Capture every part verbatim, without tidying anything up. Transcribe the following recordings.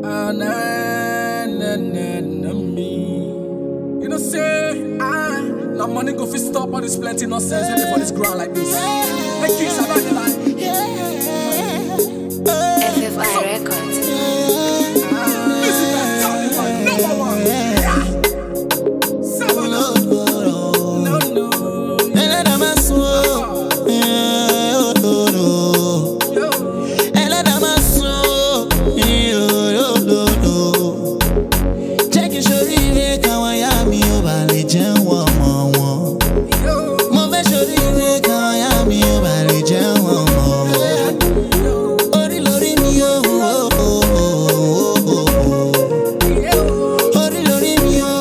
Ah, nah, nah, nah, nah, me. You know, say, ah, now money go fit stop all this plenty nonsense waiting for this ground like this. Hey, kids, I like the line. F F I Records. This is that talking about number one. Yeah. Seven. No, no. Ela da maso, yo do do. Ela da maso, yo do do do. Check your shorty, kawaya mi o bale jẹun ọmọ wọn. Mo fẹ́ shorty, kawaya mi o bale jẹun ọmọ wọn. Orí lórí mi o, orí lórí mi o.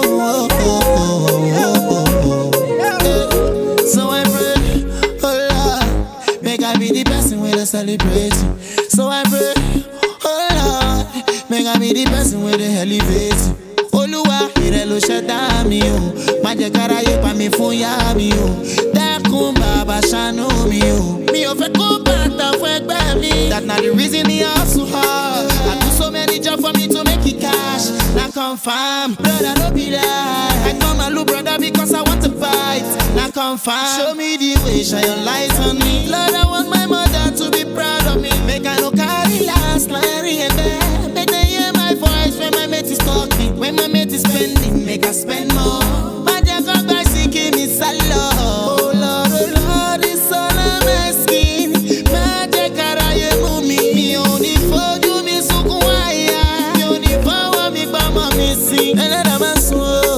So I pray, oh Lord, make I be the person with a celebrate. So I pray, oh Lord, make I be the person with a elevate. Olúwa, ire ló ṣẹ̀dá mi o, má jẹ́ káráyé pa mi fún yá mi o. Dákun bàbá ṣàánú mi o, mi ò fẹ́ kó bàtà fún ẹgbẹ́ mi. That na the reason me hustle hard. I do so many jobs for me to make it cash. Now confirm, brother no be lie. I call my little brother because I want to fight. Now confirm, show me the way, shine your light on me. Lord, I want my mother to be proud of me. Make I no carry last, Larry and Bear. Make they hear my voice when my mate is talking. When my mate is spending, make I spend more. My dear God, by seeking me salo. Oh Lord, oh Lord, it's all I'm asking. My dear God, I am me. Me only for you, me so quiet. Me only power me, but my missing. And let them ask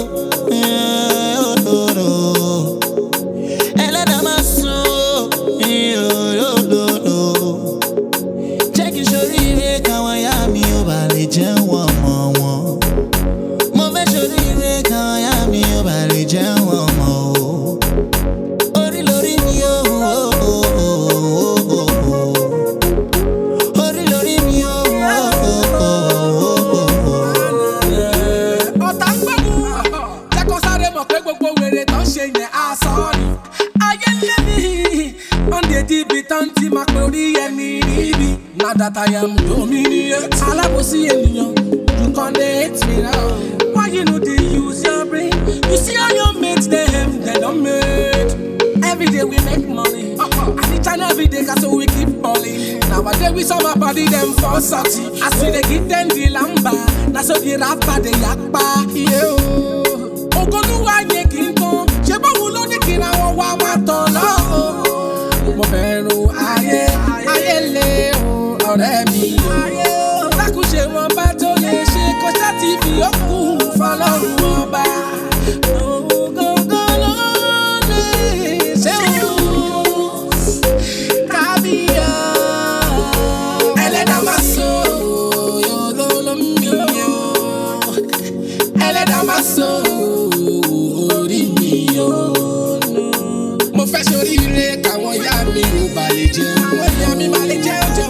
jẹun ọmọ wọn. Mo fẹ́ ṣoríire kan yá mi ò bá lè jẹun ọmọ o. Orí lórí mi o, orí lórí mi o. Ọ̀tá ń gbọ́dọ̀ jẹ́ kó sáré mọ̀ pé gbogbo wèrè tó ń ṣe yẹn aṣọ ni. Ayé ń lé mi, wọ́n dé dìbì tán tí máa pè orí ẹni níbi. Now that I am dominant, alábòsí ènìyàn, you connect me now. Why you know they use your brain? You see how your mates them, they don't make. Every day we make money, and each and every day so we keep balling. Nowadays we saw my body them for salty. As we they give them the lamba, now so the rapper they yakpa. Yeah, Ogoluwa ye kinton, ṣé báwo ló ní kí àwọn wá máa tọ̀ lọ? Mo bẹ̀rù ayé, ayé lé o. Ọ̀rẹ́ mi o, lákùúṣe wọn bá tó lè ṣe kó ṣáàtì fi òkú fọlọ́run ọba. Ògógó ló lè ṣe o, kábíyà. Ẹlẹ́dàá máa so yóò ló mi o, ẹlẹ́dàá máa so orí mi o. Mo fẹ́ ṣoríire káwọn ìyá mi ò bá lè jẹun, àwọn ìyá mi má lè jẹun jẹun.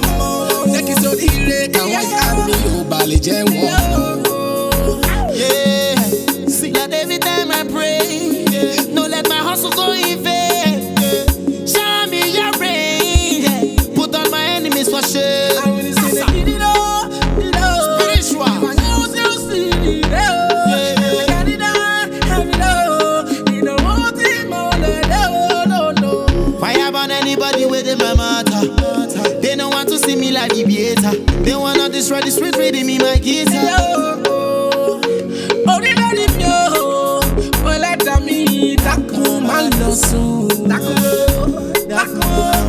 Yeah, see that every time I pray, yeah. No let my hustle go in vain. Yeah. Show me your rain, yeah. Put all my enemies for shame. I really say they did it all, did it all. Spiritual. If I know you see it all, I got it all, have it all. You know what it more than no, no, no. Fire burn anybody within my matter. They don't want to see me like deviator. They wanna destroy the street reading me my guitar. Oh, they don't leave you. Well, let me, Daku, man, no soon. Daku, Daku.